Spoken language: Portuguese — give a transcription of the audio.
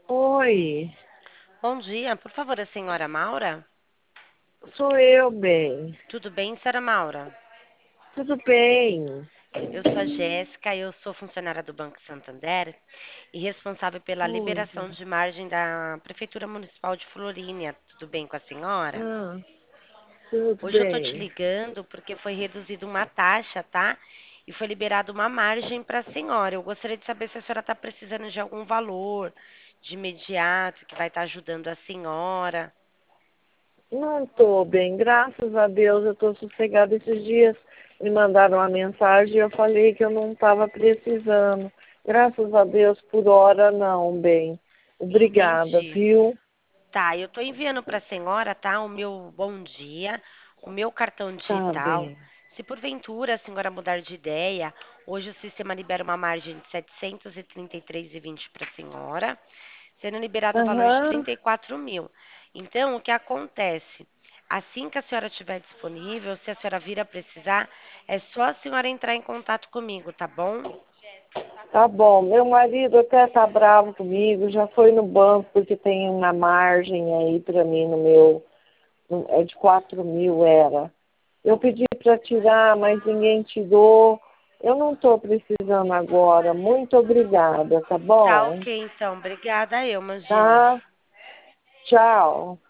Oi, Bom dia, por favor, a senhora Maura? sou eu, bem. Tudo bem, senhora Maura? Tudo bem? Eu sou a Jéssica, eu sou funcionária do Banco Santander e responsável pela Oi, liberação Zé. de margem da Prefeitura Municipal de Florínia. Tudo bem com a senhora? Ah, tudo Hoje eu tô te bem. ligando porque foi reduzida uma taxa, tá? E foi liberada uma margem para a senhora. Eu gostaria de saber se a senhora está precisando de algum valor de imediato que vai estar ajudando a senhora. Não estou bem, graças a Deus eu estou sossegada. Esses dias me mandaram uma mensagem e eu falei que eu não estava precisando. Graças a Deus, por hora não, bem. Obrigada, Entendi. viu? Tá, eu tô enviando para a senhora, tá? O meu bom dia, o meu cartão Tá digital. bem. Se porventura a senhora mudar de ideia, hoje o sistema libera uma margem de 733,20 para a senhora, sendo liberado o valor de Aham, 34 mil. Então, o que acontece? Assim que a senhora estiver disponível, se a senhora vir a precisar, é só a senhora entrar em contato comigo, tá bom? tá bom. Meu marido até tá bravo comigo, já foi no banco porque tem uma margem aí para mim no meu. É de 4.000 era. Eu pedi para tirar, mas ninguém tirou. Eu não estou precisando agora. Muito obrigada, tá Tá bom? ok, então. Obrigada, eu, imagina. Tá? Tchau.